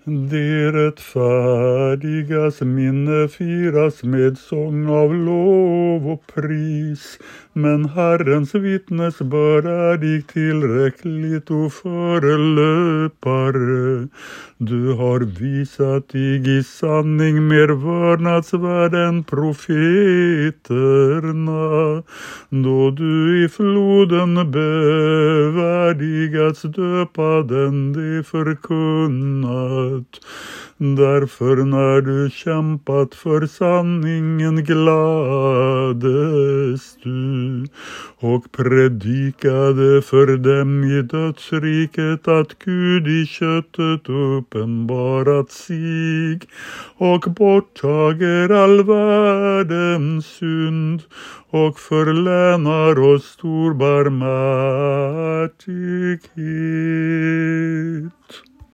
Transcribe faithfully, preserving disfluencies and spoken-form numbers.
Det rättfärdigas minne firas med sång av lov och pris, men Herrens vittnesbörd är dig tillräckligt och förelöpare. Du har visat dig i sanning mer vördnadsvärd än profeterna, då du i floden bevärdigats döpa den de förkunnat. Därför när du kämpat för sanningen glades du och predikade för dem i dödsriket att Gud i köttet uppenbarat sig och borttager all världens synd och förlänar oss stor barmhärtighet.